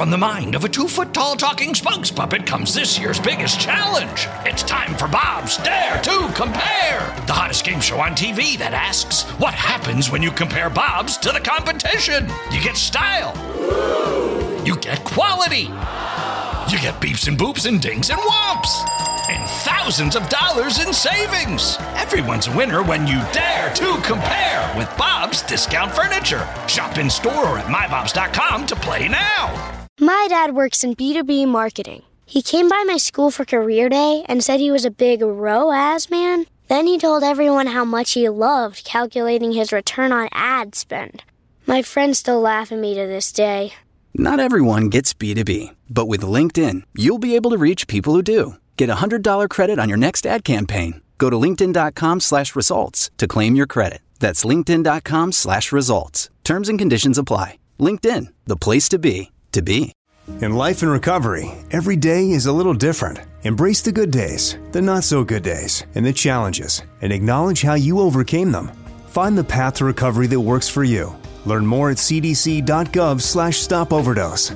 From the mind of a 2-foot-tall talking spokes puppet comes this year's biggest challenge. It's time for Bob's Dare to Compare, the hottest game show on TV that asks, what happens when you compare Bob's to the competition? You get style. You get quality. You get beeps and boops and dings and whomps. And thousands of dollars in savings. Everyone's a winner when you dare to compare with Bob's Discount Furniture. Shop in store or at mybobs.com to play now. My dad works in B2B marketing. He came by my school for career day and said he was a big ROAS man. Then he told everyone how much he loved calculating his return on ad spend. My friends still laugh at me to this day. Not everyone gets B2B, but with LinkedIn, you'll be able to reach people who do. Get a $100 credit on your next ad campaign. Go to linkedin.com/results to claim your credit. That's linkedin.com/results. Terms and conditions apply. LinkedIn, the place to be, to be. In life and recovery, every day is a little different. Embrace the good days, the not so good days, and the challenges, and acknowledge how you overcame them. Find the path to recovery that works for you. Learn more at cdc.gov/stopoverdose.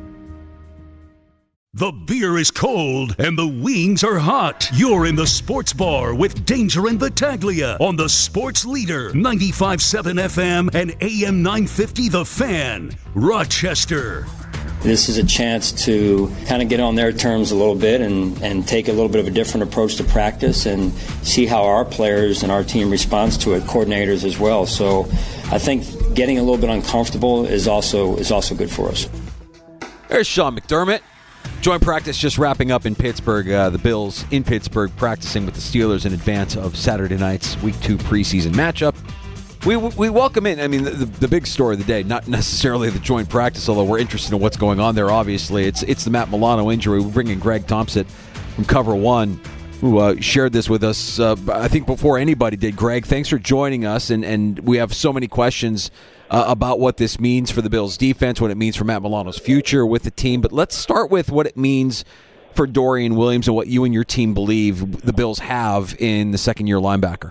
The beer is cold and the wings are hot. You're in the sports bar with Danger and Battaglia on the Sports Leader, 95.7 FM and AM 950 The Fan, Rochester. This is a chance to kind of get on their terms a little bit and take a little bit of a different approach to practice and see how our players and our team responds to it, coordinators as well. So I think getting a little bit uncomfortable is also good for us. There's Sean McDermott. Joint practice just wrapping up in Pittsburgh. The Bills in Pittsburgh practicing with the Steelers in advance of Saturday night's Week 2 preseason matchup. We welcome in, I mean, the big story of the day, not necessarily the joint practice, although we're interested in what's going on there, obviously. It's the Matt Milano injury. We bring in Greg Thompson from Cover One, who shared this with us, I think, before anybody did. Greg, thanks for joining us, and we have so many questions about what this means for the Bills' defense, what it means for Matt Milano's future with the team. But let's start with what it means for Dorian Williams and what you and your team believe the Bills have in the second-year linebacker.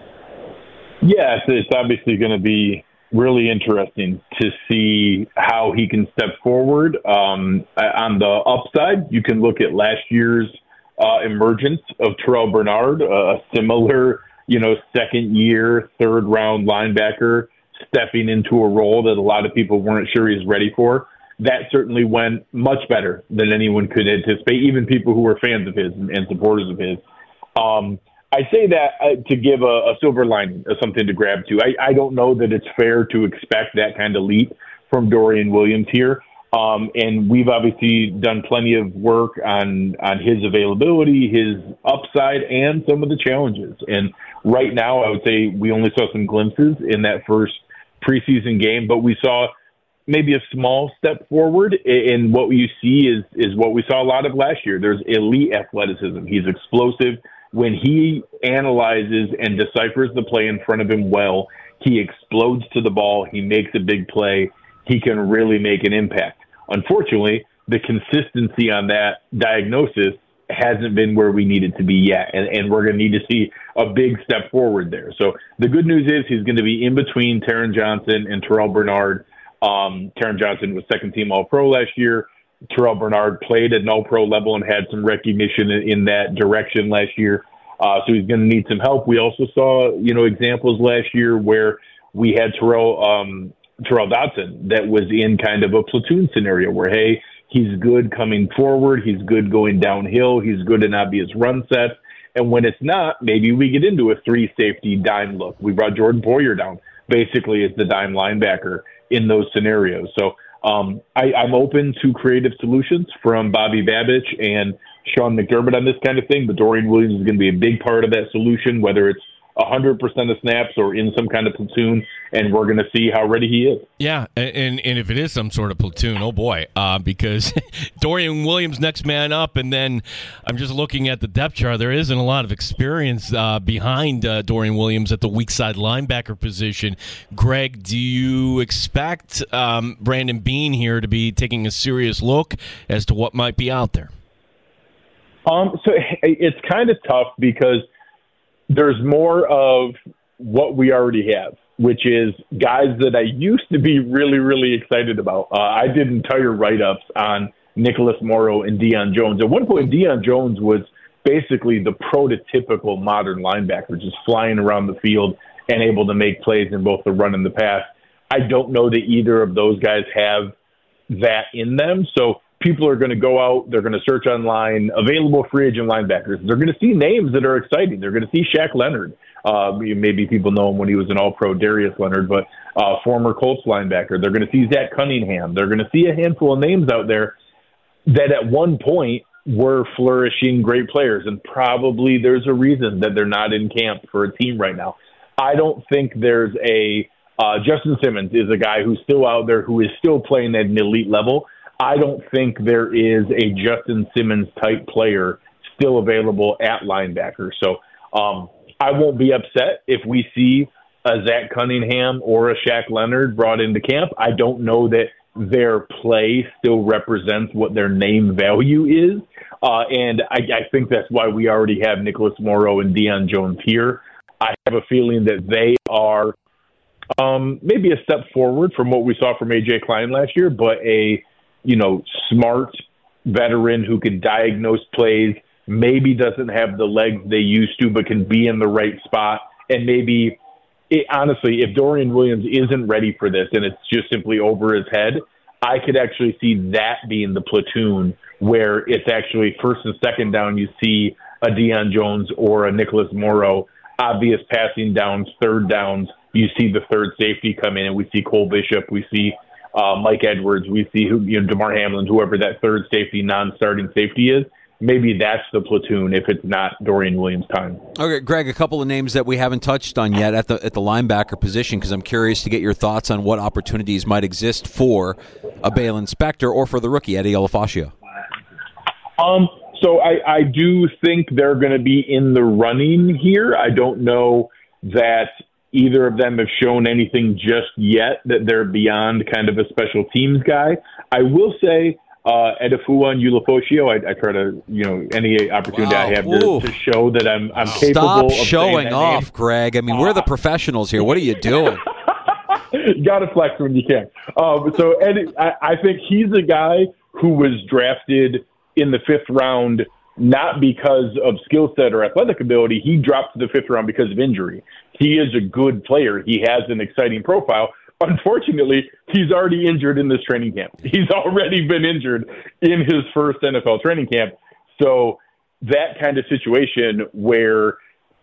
Yeah, it's obviously going to be really interesting to see how he can step forward. On the upside, you can look at last year's emergence of Terrell Bernard, a similar, second-year, third-round linebacker stepping into a role that a lot of people weren't sure he's ready for. That certainly went much better than anyone could anticipate, even people who were fans of his and supporters of his. I say that to give a silver lining, something to grab to. I don't know that it's fair to expect that kind of leap from Dorian Williams here. And we've obviously done plenty of work on his availability, his upside, and some of the challenges. And right now, I would say we only saw some glimpses in that first preseason game, but we saw maybe a small step forward. And what you see is what we saw a lot of last year. There's elite athleticism. He's explosive. When he analyzes and deciphers the play in front of him well, he explodes to the ball. He makes a big play. He can really make an impact. Unfortunately, the consistency on that diagnosis hasn't been where we need it to be yet, and we're going to need to see a big step forward there. So the good news is he's going to be in between Taron Johnson and Terrell Bernard. Taron Johnson was second-team All-Pro last year. Terrell Bernard played at an All-Pro level and had some recognition in that direction last year. So he's going to need some help. We also saw, examples last year where we had Terrell Dodson that was in kind of a platoon scenario where, hey, he's good coming forward. He's good going downhill. He's good in obvious run sets. And when it's not, maybe we get into a three-safety dime look. We brought Jordan Poyer down basically as the dime linebacker in those scenarios. So I'm open to creative solutions from Bobby Babich and Sean McDermott on this kind of thing, but Dorian Williams is going to be a big part of that solution, whether it's 100% of snaps or in some kind of platoon, and we're going to see how ready he is. Yeah, and if it is some sort of platoon, oh boy, because Dorian Williams next man up, and then I'm just looking at the depth chart. There isn't a lot of experience behind Dorian Williams at the weak side linebacker position. Greg, do you expect Brandon Beane here to be taking a serious look as to what might be out there? So it's kind of tough because there's more of what we already have. which is guys that I used to be really, really excited about. I did entire write-ups on Nicholas Morrow and Deion Jones. At one point, Deion Jones was basically the prototypical modern linebacker, just flying around the field and able to make plays in both the run and the pass. I don't know that either of those guys have that in them. So people are going to go out, they're going to search online, available free agent linebackers. They're going to see names that are exciting. They're going to see Shaq Leonard. Maybe people know him when he was an all-pro, Darius Leonard, but former Colts linebacker. They're going to see Zach Cunningham. They're going to see a handful of names out there that at one point were flourishing great players, and probably there's a reason that they're not in camp for a team right now. I don't think there's a Justin Simmons is a guy who's still out there who is still playing at an elite level. I don't think there is a Justin Simmons type player still available at linebacker. So I won't be upset if we see a Zach Cunningham or a Shaq Leonard brought into camp. I don't know that their play still represents what their name value is. And I think that's why we already have Nicholas Morrow and Deion Jones here. I have a feeling that they are maybe a step forward from what we saw from A.J. Klein last year, but a smart veteran who can diagnose plays, maybe doesn't have the legs they used to, but can be in the right spot. And maybe, honestly, if Dorian Williams isn't ready for this and it's just simply over his head, I could actually see that being the platoon where it's actually first and second down, you see a Deion Jones or a Nicholas Morrow. Obvious passing downs, third downs, you see the third safety come in, and we see Cole Bishop, we see Mike Edwards, we see DeMar Hamlin, whoever that third safety, non-starting safety is. Maybe that's the platoon if it's not Dorian Williams' time. Okay, Greg, a couple of names that we haven't touched on yet at the linebacker position, because I'm curious to get your thoughts on what opportunities might exist for a Baylon Spector or for the rookie, Eddie Olafashio. So I do think they're going to be in the running here. I don't know that either of them have shown anything just yet that they're beyond kind of a special teams guy. I will say Edifua and Ulafashio, I try to, any opportunity I have to show that I'm capable of showing off, name. Greg. I mean, we're the professionals here. What are you doing? You got to flex when you can. So Eddie, I think he's a guy who was drafted in the 5th round, not because of skill set or athletic ability. He dropped to the 5th round because of injury. He is a good player. He has an exciting profile. Unfortunately, he's already injured in this training camp. He's already been injured in his first NFL training camp. So that kind of situation where,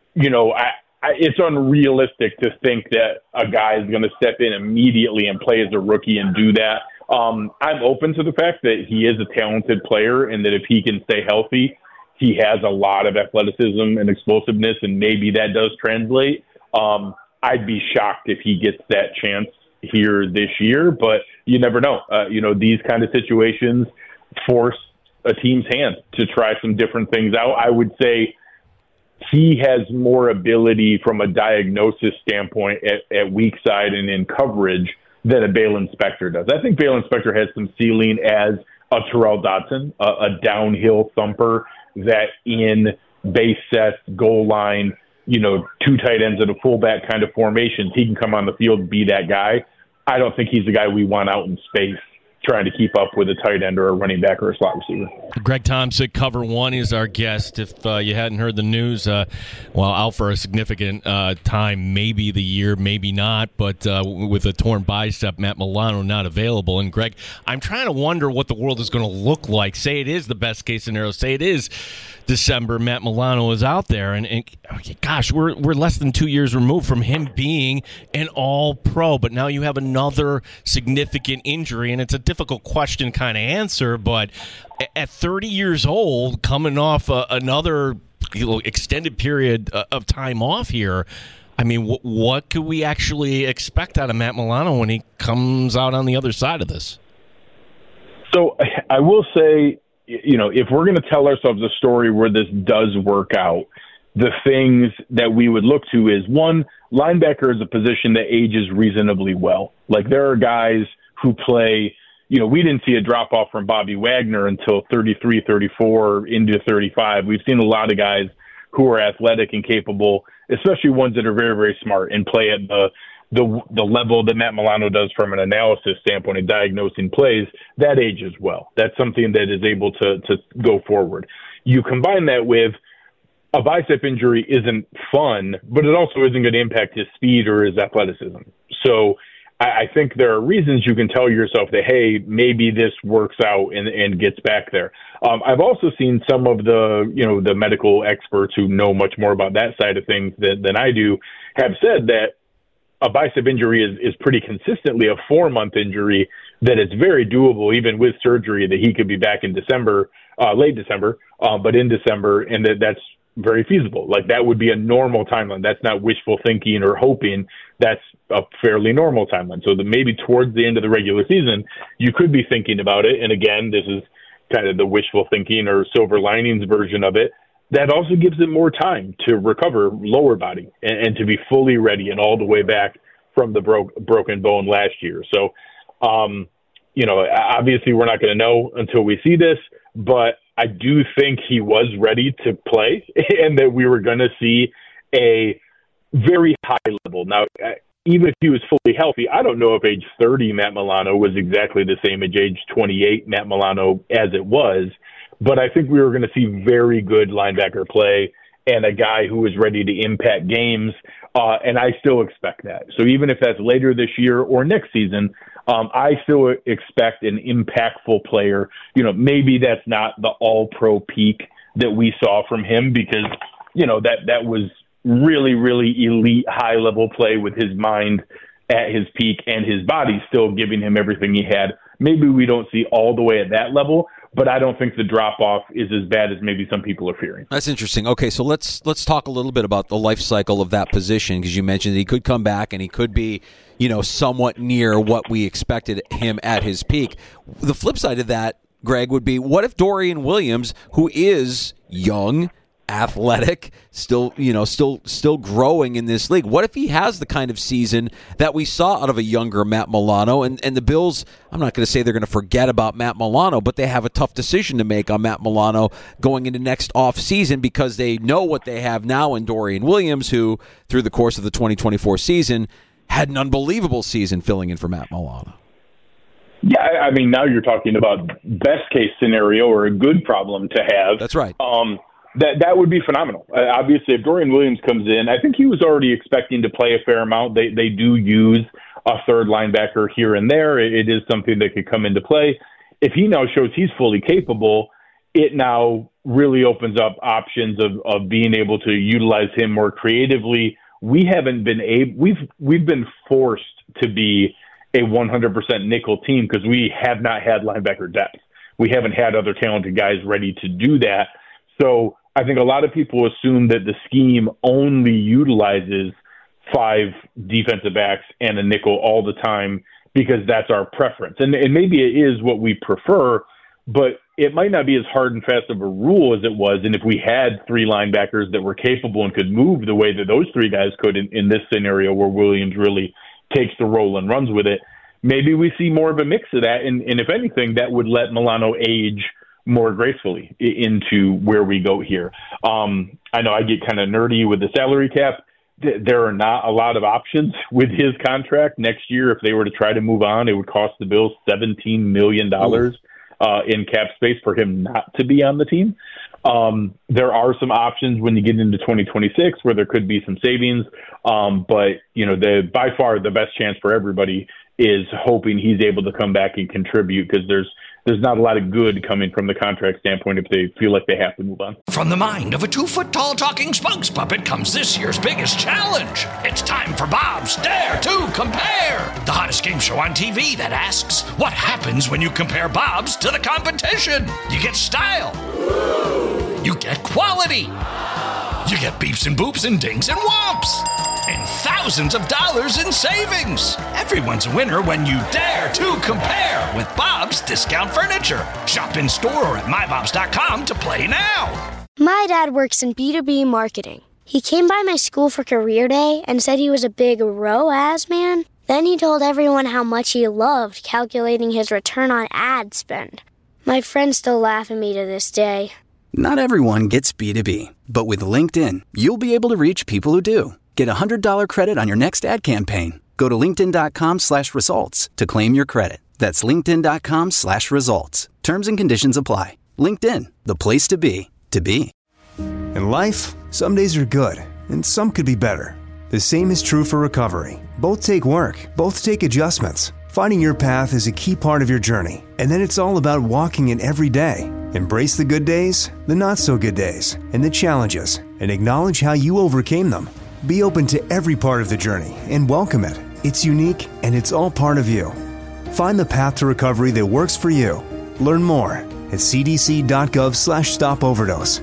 it's unrealistic to think that a guy is going to step in immediately and play as a rookie and do that. I'm open to the fact that he is a talented player and that if he can stay healthy, he has a lot of athleticism and explosiveness, and maybe that does translate. I'd be shocked if he gets that chance here this year, but you never know. These kind of situations force a team's hand to try some different things out. I would say he has more ability from a diagnosis standpoint at weak side and in coverage than a Baylon Spector does. I think Baylon Spector has some ceiling as a Terrell Dodson, a downhill thumper that in base sets, goal line, 2 tight ends and a fullback kind of formations, he can come on the field and be that guy. I don't think he's the guy we want out in space trying to keep up with a tight end or a running back or a slot receiver. Greg Thompson, Cover One, is our guest. If you hadn't heard the news, out for a significant time, maybe the year, maybe not, but with a torn bicep, Matt Milano not available. And Greg, I'm trying to wonder what the world is going to look like. Say it is the best case scenario. Say it is December, Matt Milano is out there, and gosh, we're less than 2 years removed from him being an all-pro, but now you have another significant injury, and it's a difficult question kind of answer, but at 30 years old, coming off another extended period of time off here, I mean, what could we actually expect out of Matt Milano when he comes out on the other side of this? So I will say, if we're going to tell ourselves a story where this does work out, the things that we would look to is, one, linebacker is a position that ages reasonably well. Like, there are guys who play, we didn't see a drop-off from Bobby Wagner until 33, 34, into 35. We've seen a lot of guys who are athletic and capable, especially ones that are very, very smart and play at the level that Matt Milano does from an analysis standpoint and diagnosing plays, that ages well. That's something that is able to go forward. You combine that with a bicep injury isn't fun, but it also isn't going to impact his speed or his athleticism. So I think there are reasons you can tell yourself that, hey, maybe this works out and gets back there. I've also seen some of the medical experts who know much more about that side of things than I do have said that a bicep injury is pretty consistently a 4-month injury, that it's very doable, even with surgery, that he could be back in December, late December, but in December, and that's very feasible. Like, that would be a normal timeline. That's not wishful thinking or hoping. That's a fairly normal timeline. So that maybe towards the end of the regular season, you could be thinking about it. And again, this is kind of the wishful thinking or silver linings version of it. That also gives him more time to recover lower body and to be fully ready and all the way back from the broken bone last year. So, obviously we're not going to know until we see this, but I do think he was ready to play and that we were going to see a very high level. Now, even if he was fully healthy, I don't know if age 30 Matt Milano was exactly the same as age 28 Matt Milano as it was, but I think we were going to see very good linebacker play and a guy who was ready to impact games, and I still expect that. So even if that's later this year or next season, I still expect an impactful player. Maybe that's not the all-pro peak that we saw from him because, that was really, really elite high-level play with his mind at his peak and his body still giving him everything he had. Maybe we don't see all the way at that level, but I don't think the drop-off is as bad as maybe some people are fearing. That's interesting. Okay, so let's talk a little bit about the life cycle of that position, because you mentioned that he could come back and he could be, somewhat near what we expected him at his peak. The flip side of that, Greg, would be, what if Dorian Williams, who is young, athletic, still growing in this league, what if he has the kind of season that we saw out of a younger Matt Milano? And the Bills, I'm not going to say they're going to forget about Matt Milano, but they have a tough decision to make on Matt Milano going into next offseason because they know what they have now in Dorian Williams, who through the course of the 2024 season had an unbelievable season filling in for Matt Milano. Yeah, I mean, now you're talking about best case scenario or a good problem to have. That's right. That would be phenomenal. Obviously, if Dorian Williams comes in, I think he was already expecting to play a fair amount. They do use a third linebacker here and there. It is something that could come into play. If he now shows he's fully capable, it now really opens up options of being able to utilize him more creatively. We haven't been we've been forced to be a 100% nickel team because we have not had linebacker depth. We haven't had other talented guys ready to do that. So I think a lot of people assume that the scheme only utilizes 5 defensive backs and a nickel all the time because that's our preference. And maybe it is what we prefer, but it might not be as hard and fast of a rule as it was. And if we had 3 linebackers that were capable and could move the way that those 3 guys could in this scenario where Williams really takes the role and runs with it, maybe we see more of a mix of that. And if anything, that would let Milano age more gracefully into where we go here. I know I get kind of nerdy with the salary cap. There are not a lot of options with his contract. Next year, if they were to try to move on, it would cost the Bills $17 million in cap space for him not to be on the team. There are some options when you get into 2026 where there could be some savings. But, by far the best chance for everybody is hoping he's able to come back and contribute because there's not a lot of good coming from the contract standpoint if they feel like they have to move on. From the mind of a 2-foot-tall talking spokes puppet comes this year's biggest challenge. It's time for Bob's Dare to Compare, the hottest game show on TV that asks, what happens when you compare Bob's to the competition? You get style. You get quality. You get beeps and boops and dings and whomps. And thousands of dollars in savings. Everyone's a winner when you dare to compare with Bob's Discount Furniture. Shop in store or at mybobs.com to play now. My dad works in B2B marketing. He came by my school for career day and said he was a big ROAS man. Then he told everyone how much he loved calculating his return on ad spend. My friends still laugh at me to this day. Not everyone gets B2B, but with LinkedIn, you'll be able to reach people who do. Get a $100 credit on your next ad campaign. Go to linkedin.com/results to claim your credit. That's linkedin.com/results. Terms and conditions apply. LinkedIn, the place to be, to be. In life, some days are good, and some could be better. The same is true for recovery. Both take work, both take adjustments. Finding your path is a key part of your journey, and then it's all about walking it every day. Embrace the good days, the not-so-good days, and the challenges, and acknowledge how you overcame them. Be open to every part of the journey and welcome it. It's unique, and it's all part of you. Find the path to recovery that works for you. Learn more at cdc.gov/stopoverdose.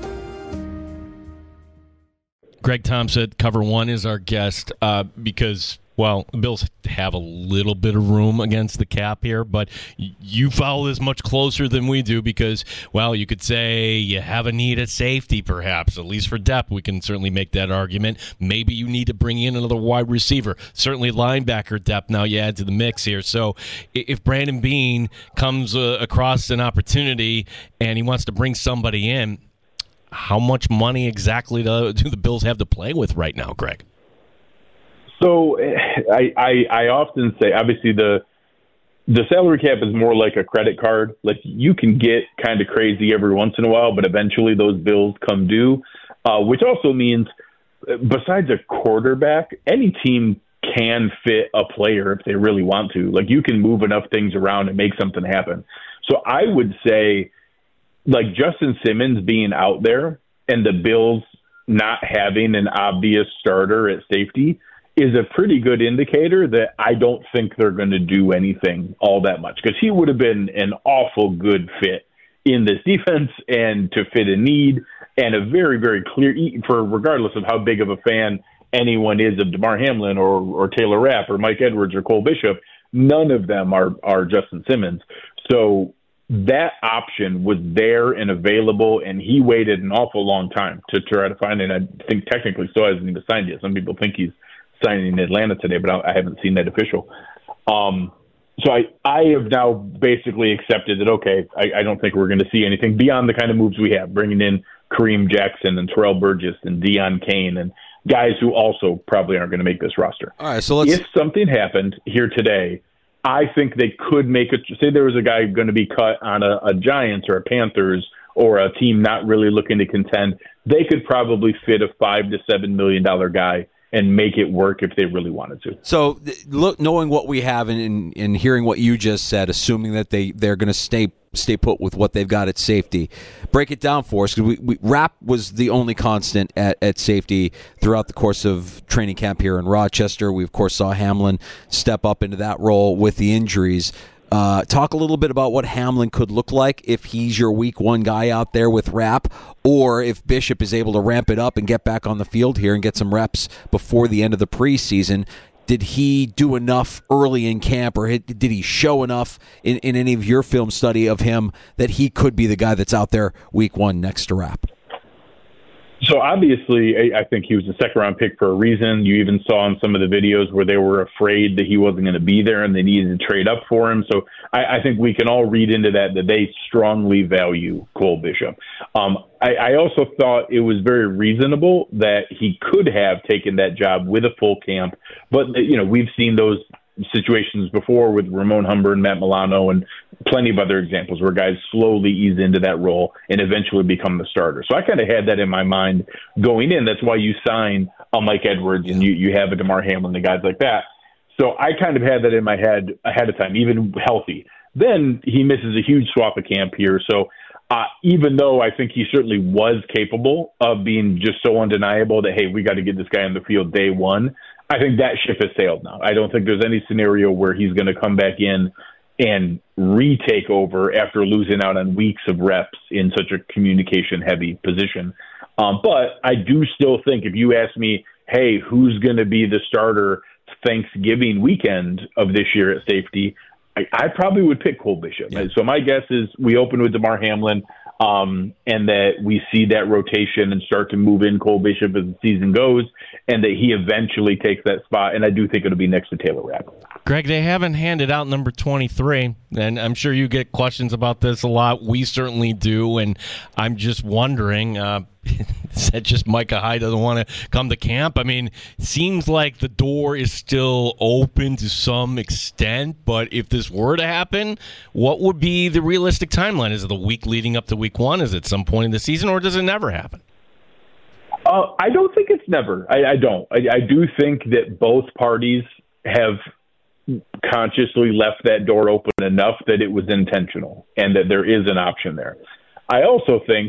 Greg Thompson, Cover One, is our guest because, well, the Bills have a little bit of room against the cap here, but you follow this much closer than we do because, well, you could say you have a need at safety, perhaps, at least for depth. We can certainly make that argument. Maybe you need to bring in another wide receiver. Certainly linebacker depth now you add to the mix here. So if Brandon Beane comes across an opportunity and he wants to bring somebody in, how much money exactly do the Bills have to play with right now, Greg? So I often say, obviously, the salary cap is more like a credit card. Like, you can get kind of crazy every once in a while, but eventually those bills come due, which also means besides a quarterback, any team can fit a player if they really want to. Like, you can move enough things around and make something happen. So I would say, like, Justin Simmons being out there and the Bills not having an obvious starter at safety is a pretty good indicator that I don't think they're going to do anything all that much, because he would have been an awful good fit in this defense and to fit a need, and a very, very clear, for regardless of how big of a fan anyone is of DeMar Hamlin or Taylor Rapp or Mike Edwards or Cole Bishop, none of them are Justin Simmons. So that option was there and available, and he waited an awful long time to try to find it. I think technically still hasn't even signed yet. Some people think he's signing in Atlanta today, but I haven't seen that official. So I have now basically accepted that, okay, I don't think we're going to see anything beyond the kind of moves we have, bringing in Kareem Jackson and Terrell Burgess and Deion Kane and guys who also probably aren't going to make this roster. All right, so if something happened here today, I think they could make it. Say there was a guy going to be cut on a Giants or a Panthers or a team not really looking to contend, they could probably fit a $5 to $7 million guy and make it work if they really wanted to. So, look, knowing what we have and hearing what you just said, assuming that they're going to stay put with what they've got at safety, break it down for us, because Rapp was the only constant at safety throughout the course of training camp here in Rochester. We, of course, saw Hamlin step up into that role with the injuries. Talk a little bit about what Hamlin could look like if he's your week one guy out there with Rapp, or if Bishop is able to ramp it up and get back on the field here and get some reps before the end of the preseason. Did he do enough early in camp, or did he show enough in any of your film study of him that he could be the guy that's out there week one next to Rapp? So obviously, I think he was a second-round pick for a reason. You even saw in some of the videos where they were afraid that he wasn't going to be there and they needed to trade up for him. So I think we can all read into that they strongly value Cole Bishop. I also thought it was very reasonable that he could have taken that job with a full camp. But, you know, we've seen those situations before with Ramon Humber and Matt Milano and plenty of other examples where guys slowly ease into that role and eventually become the starter. So I kind of had that in my mind going in. That's why you sign a Mike Edwards and you have a DeMar Hamlin and guys like that. So I kind of had that in my head ahead of time, even healthy. Then he misses a huge swath of camp here. So even though I think he certainly was capable of being just so undeniable that, hey, we got to get this guy on the field day one, I think that ship has sailed now. I don't think there's any scenario where he's going to come back in and retake over after losing out on weeks of reps in such a communication-heavy position. But I do still think, if you ask me, hey, who's going to be the starter Thanksgiving weekend of this year at safety, I probably would pick Cole Bishop. Yeah. So my guess is we open with DeMar Hamlin, and that we see that rotation and start to move in Cole Bishop as the season goes, and that he eventually takes that spot. And I do think it'll be next to Taylor Rapp. Greg, they haven't handed out number 23, and I'm sure you get questions about this a lot. We certainly do, and I'm just wondering, Is that just Micah Hyde doesn't want to come to camp? I mean, seems like the door is still open to some extent, but if this were to happen, what would be the realistic timeline? Is it the week leading up to week 1? Is it some point in the season, or does it never happen? I don't think it's never. I don't. I do think that both parties have consciously left that door open enough that it was intentional and that there is an option there. I also think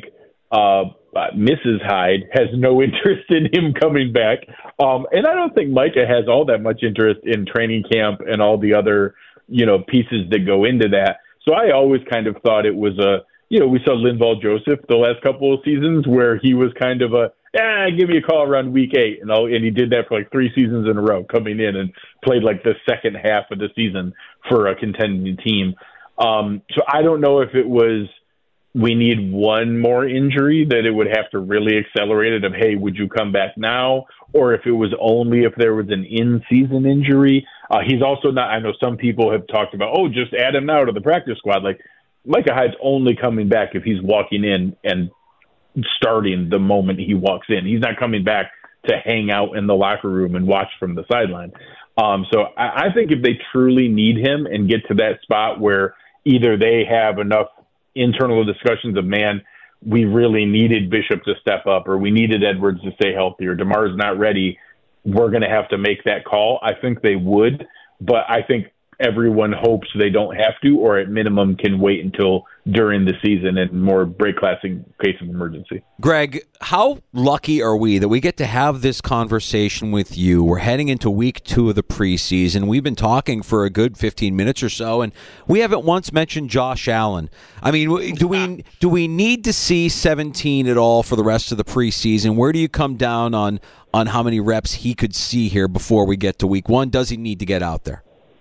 Mrs. Hyde has no interest in him coming back. And I don't think Micah has all that much interest in training camp and all the other, pieces that go into that. So I always kind of thought it was we saw Linval Joseph the last couple of seasons where he was kind of give me a call around week 8. And he did that for like 3 seasons in a row, coming in and played like the second half of the season for a contending team. So I don't know if it was, we need one more injury that it would have to really accelerate it of, hey, would you come back now? Or if it was only if there was an in-season injury. He's also not, I know some people have talked about, just add him now to the practice squad. Like, Micah Hyde's only coming back if he's walking in and starting the moment he walks in. He's not coming back to hang out in the locker room and watch from the sideline. So I think if they truly need him and get to that spot where either they have enough internal discussions of, man, we really needed Bishop to step up, or we needed Edwards to stay healthy, or DeMar's not ready, we're going to have to make that call. I think they would, but I think everyone hopes they don't have to, or at minimum can wait until during the season and more break glass in case of emergency. Greg, how lucky are we that we get to have this conversation with you? We're heading into week 2 of the preseason. We've been talking for a good 15 minutes or so, and we haven't once mentioned Josh Allen. I mean, do we need to see 17 at all for the rest of the preseason? Where do you come down on how many reps he could see here before we get to week 1? Does he need to get out there?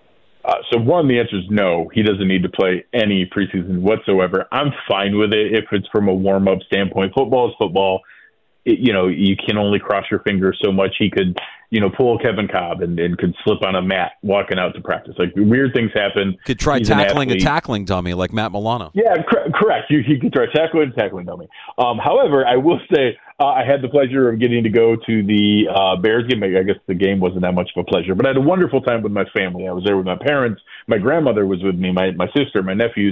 So one, the answer is no. He doesn't need to play any preseason whatsoever. I'm fine with it if it's from a warm-up standpoint. Football is football. You can only cross your fingers so much. He could, pull Kevin Cobb and could slip on a mat walking out to practice. Like, weird things happen. Could try tackling a tackling dummy like Matt Milano. Yeah, correct. He could try tackling a tackling dummy. However, I will say I had the pleasure of getting to go to the Bears game. I guess the game wasn't that much of a pleasure, but I had a wonderful time with my family. I was there with my parents. My grandmother was with me, my sister, my nephews.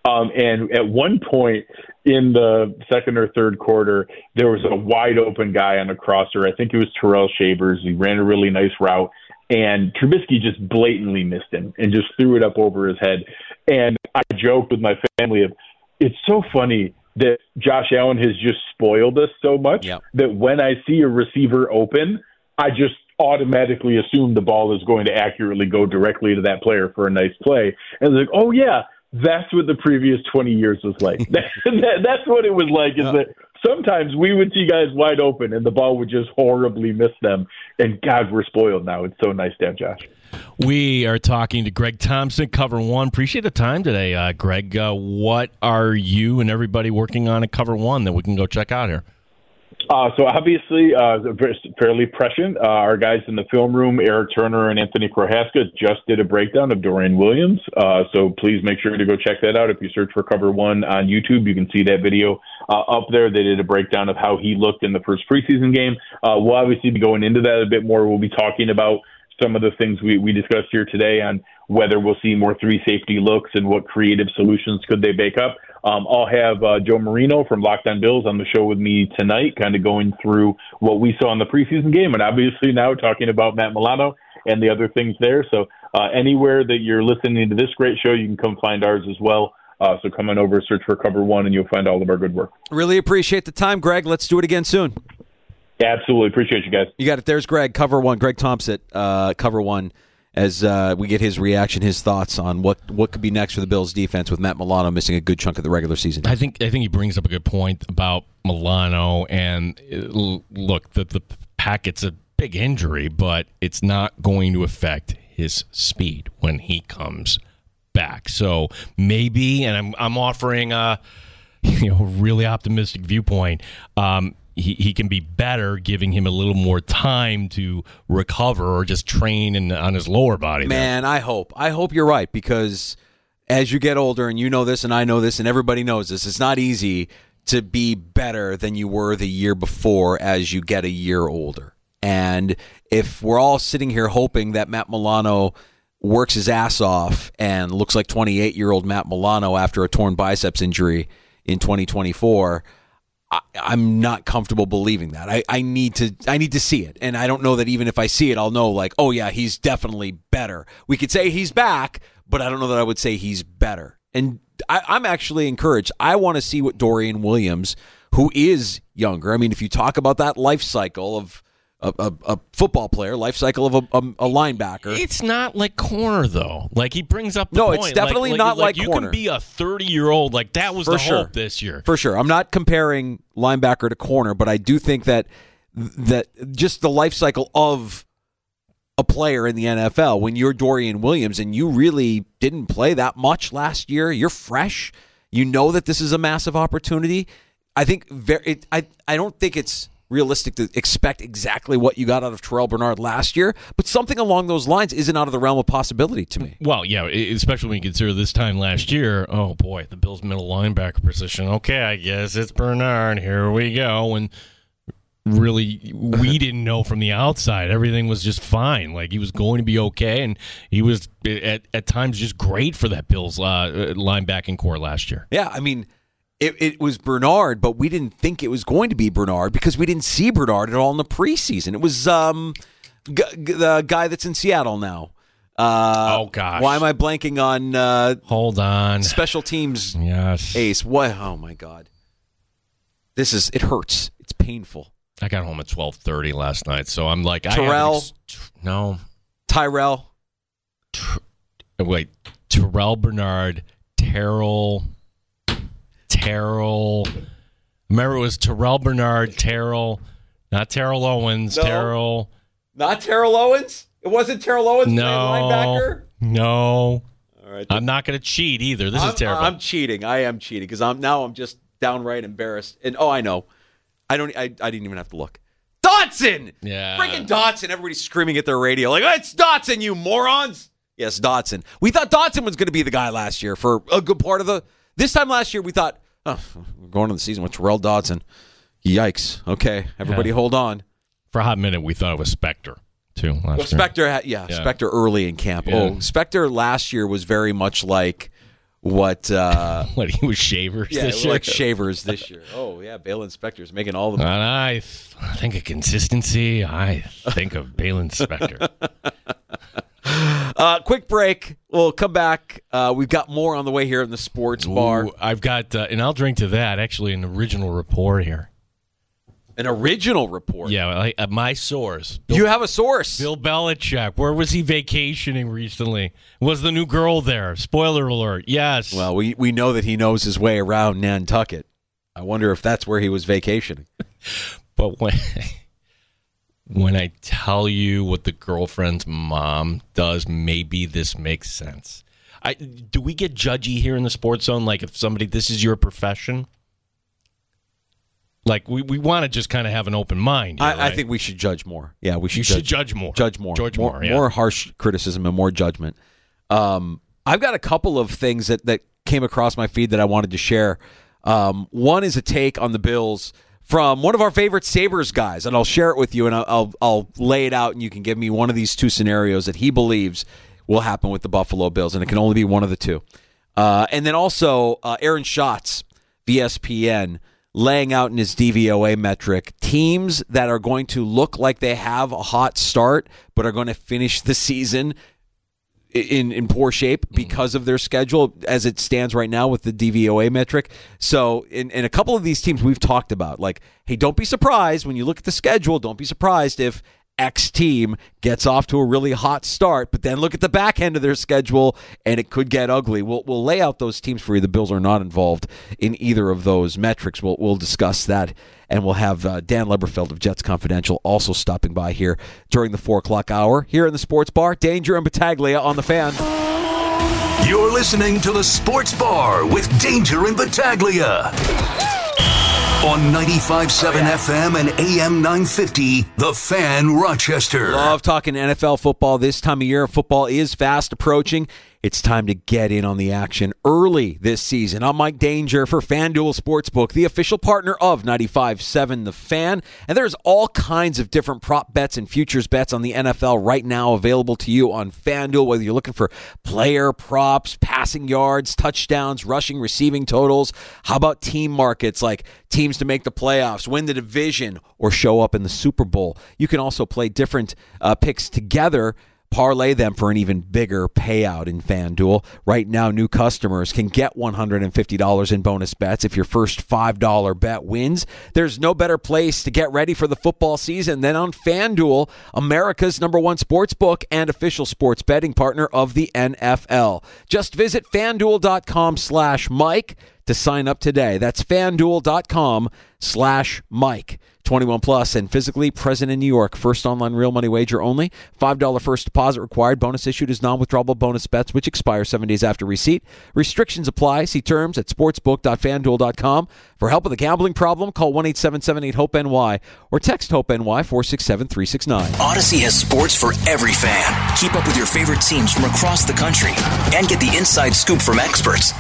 And at one point in the second or third quarter, there was a wide open guy on a crosser. I think it was Terrell Shavers. He ran a really nice route, and Trubisky just blatantly missed him and just threw it up over his head. And I joked with my family of, it's so funny that Josh Allen has just spoiled us so much that when I see a receiver open, I just automatically assume the ball is going to accurately go directly to that player for a nice play. And it's like, oh yeah, that's what the previous 20 years was like. That's what it was like, is that sometimes we would see guys wide open and the ball would just horribly miss them. And God, we're spoiled now. It's so nice to have Josh. We are talking to Greg Thompson, Cover One. Appreciate the time today, Greg. What are you and everybody working on at Cover One that we can go check out here? So obviously, fairly prescient. Our guys in the film room, Eric Turner and Anthony Prohaska, just did a breakdown of Dorian Williams. So please make sure to go check that out. If you search for Cover One on YouTube, you can see that video up there. They did a breakdown of how he looked in the first preseason game. We'll obviously be going into that a bit more. We'll be talking about some of the things we discussed here today on whether we'll see more 3 safety looks and what creative solutions could they bake up. I'll have Joe Marino from Locked On Bills on the show with me tonight, kind of going through what we saw in the preseason game, and obviously now talking about Matt Milano and the other things there. So anywhere that you're listening to this great show, you can come find ours as well. So come on over, search for Cover One, and you'll find all of our good work. Really appreciate the time, Greg. Let's do it again soon. Absolutely. Appreciate you guys. You got it. There's Greg, Cover One, Greg Thompson, Cover One, as we get his reaction, his thoughts on what could be next for the Bills defense with Matt Milano missing a good chunk of the regular season. I think he brings up a good point about Milano, and look, the packet's a big injury, but it's not going to affect his speed when he comes back. So maybe, and I'm offering a really optimistic viewpoint, he can be better, giving him a little more time to recover or just train on his lower body. Man, I hope you're right, because as you get older, and you know this and I know this and everybody knows this, it's not easy to be better than you were the year before as you get a year older. And if we're all sitting here hoping that Matt Milano works his ass off and looks like 28-year-old Matt Milano after a torn biceps injury in 2024, I'm not comfortable believing that. I need to see it. And I don't know that even if I see it, I'll know, like, oh, yeah, he's definitely better. We could say he's back, but I don't know that I would say he's better. And I'm actually encouraged. I want to see what Dorian Williams, who is younger, I mean, if you talk about that life cycle of a football player, life cycle of a linebacker. It's not like corner, though. Like, he brings up the point. No, it's definitely not like you corner. You can be a 30-year-old. Like, that was the hope this year. For sure. I'm not comparing linebacker to corner, but I do think that just the life cycle of a player in the NFL, when you're Dorian Williams and you really didn't play that much last year, you're fresh, you know that this is a massive opportunity. I think I don't think it's realistic to expect exactly what you got out of Terrell Bernard last year, but something along those lines isn't out of the realm of possibility to me. Well, yeah, especially when you consider this time last year, oh boy, the Bills' middle linebacker position. Okay, I guess it's Bernard. Here we go. And really, we didn't know from the outside. Everything was just fine. Like, he was going to be okay, and he was at times just great for that Bills linebacking core last year. Yeah, I mean, it was Bernard, but we didn't think it was going to be Bernard because we didn't see Bernard at all in the preseason. It was the guy that's in Seattle now. Oh, gosh. Why am I blanking on hold on. Special teams yes. ace? What? Oh, my God. It hurts. It's painful. I got home at 12:30 last night, so I'm like, Terrell? No. Tyrell? Terrell Bernard, Terrell. Remember, it was Terrell Bernard, Terrell, not Terrell Owens, no. Terrell. Not Terrell Owens? It wasn't Terrell Owens, no, linebacker? No. All right. I'm not going to cheat either. This is terrible. I'm cheating. I am cheating because I'm just downright embarrassed. And I know. I didn't even have to look. Dotson! Yeah. Freaking Dotson. Everybody's screaming at their radio like, it's Dotson, you morons! Yes, Dotson. We thought Dotson was going to be the guy last year for a good part of this time last year, we thought, we're going into the season with Terrell Dodson. Yikes. Okay, everybody hold on. For a hot minute, we thought it was Spector, too, last year. Spector early in camp. Yeah. Oh, Spector last year was very much like what he was Shavers this year? Like Shavers this year. Oh, yeah, Balin Spector's making all the... And I think of consistency. I think of Balin Spector. Quick break. We'll come back. We've got more on the way here in the sports bar. I've got, and I'll drink to that, actually, an original report here. An original report? Yeah, my source. You have a source? Bill Belichick. Where was he vacationing recently? Was the new girl there? Spoiler alert, yes. Well, we know that he knows his way around Nantucket. I wonder if that's where he was vacationing. But when I tell you what the girlfriend's mom does, maybe this makes sense. Do we get judgy here in the Sports Zone? Like, if this is your profession? Like, we want to just kind of have an open mind here, right? I think we should judge more. Yeah, we should. You should judge more. Judge more. Yeah. More harsh criticism and more judgment. I've got a couple of things that came across my feed that I wanted to share. One is a take on the Bills from one of our favorite Sabres guys, and I'll share it with you, and I'll lay it out, and you can give me one of these two scenarios that he believes will happen with the Buffalo Bills, and it can only be one of the two. And then also Aaron Schatz, ESPN, laying out in his DVOA metric teams that are going to look like they have a hot start but are going to finish the season in poor shape because of their schedule as it stands right now with the DVOA metric. So in a couple of these teams we've talked about, like, hey, don't be surprised when you look at the schedule. Don't be surprised if X team gets off to a really hot start, but then look at the back end of their schedule and it could get ugly. We'll lay out those teams for you. The Bills are not involved in either of those metrics. We'll discuss that, and we'll have Dan Leberfeld of Jets Confidential also stopping by here during the 4 o'clock hour here in the Sports Bar. Danger and Battaglia on the Fan. You're listening to the Sports Bar with Danger and Battaglia on 95.7 FM and AM 950, The Fan, Rochester. Love talking NFL football this time of year. Football is fast approaching. It's time to get in on the action early this season. I'm Mike Danger for FanDuel Sportsbook, the official partner of 95.7 The Fan. And there's all kinds of different prop bets and futures bets on the NFL right now available to you on FanDuel, whether you're looking for player props, passing yards, touchdowns, rushing, receiving totals. How about team markets like teams to make the playoffs, win the division, or show up in the Super Bowl? You can also play different picks together, parlay them for an even bigger payout in FanDuel. Right now, new customers can get $150 in bonus bets if your first $5 bet wins. There's no better place to get ready for the football season than on FanDuel, America's #1 sportsbook and official sports betting partner of the NFL. Just visit FanDuel.com/Mike to sign up today. That's FanDuel.com/Mike. 21 plus and physically present in New York. First online real money wager only. $5 first deposit required. Bonus issued as non-withdrawable bonus bets, which expire 7 days after receipt. Restrictions apply. See terms at sportsbook.fanduel.com. For help with a gambling problem, call 1-877-8-HOPE-NY or text HOPE-NY 467-369. Odyssey has sports for every fan. Keep up with your favorite teams from across the country and get the inside scoop from experts.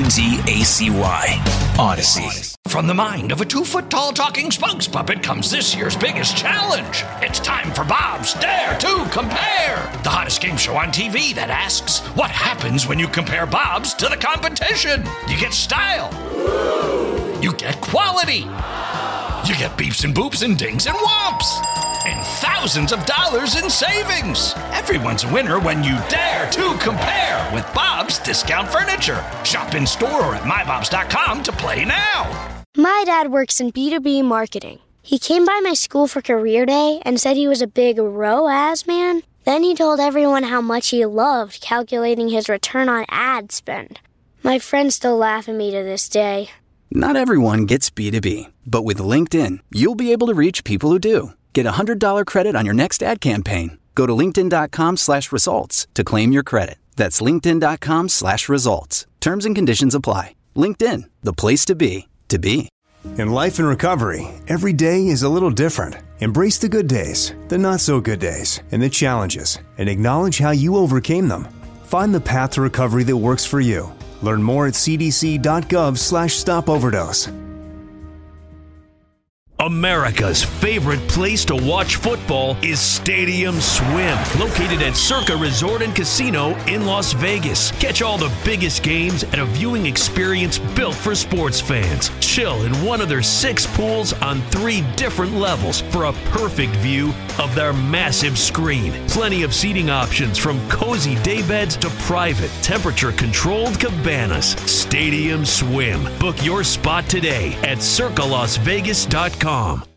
AUDACY. Odyssey. From the mind of a 2-foot-tall talking Spugs puppet comes this year's biggest challenge. It's time for Bob's Dare to Compare, the hottest game show on TV that asks, what happens when you compare Bob's to the competition? You get style. You get quality. You get beeps and boops and dings and whomps. And thousands of dollars in savings. Everyone's a winner when you dare to compare with Bob's Discount Furniture. Shop in store or at mybobs.com to play now. My dad works in B2B marketing. He came by my school for career day and said he was a big ROAS man. Then he told everyone how much he loved calculating his return on ad spend. My friends still laugh at me to this day. Not everyone gets B2B, but with LinkedIn, you'll be able to reach people who do. Get a $100 credit on your next ad campaign. Go to linkedin.com/results to claim your credit. That's linkedin.com/results. Terms and conditions apply. LinkedIn, the place to be, to be. In life and recovery, every day is a little different. Embrace the good days, the not so good days, and the challenges, and acknowledge how you overcame them. Find the path to recovery that works for you. Learn more at cdc.gov/stopoverdose. America's favorite place to watch football is Stadium Swim, located at Circa Resort and Casino in Las Vegas. Catch all the biggest games at a viewing experience built for sports fans. Chill in one of their 6 pools on 3 different levels for a perfect view of their massive screen. Plenty of seating options from cozy daybeds to private, temperature-controlled cabanas. Stadium Swim. Book your spot today at circalasvegas.com.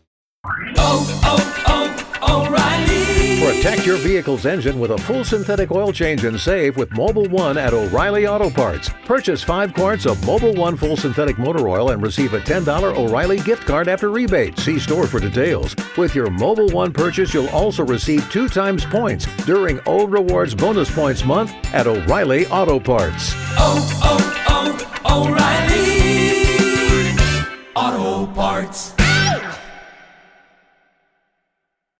O'Reilly. Protect your vehicle's engine with a full synthetic oil change and save with Mobil 1 at O'Reilly Auto Parts. Purchase 5 quarts of Mobil 1 full synthetic motor oil and receive a $10 O'Reilly gift card after rebate. See store for details. With your Mobil 1 purchase, you'll also receive 2 times points during O Rewards Bonus Points Month at O'Reilly Auto Parts. O'Reilly.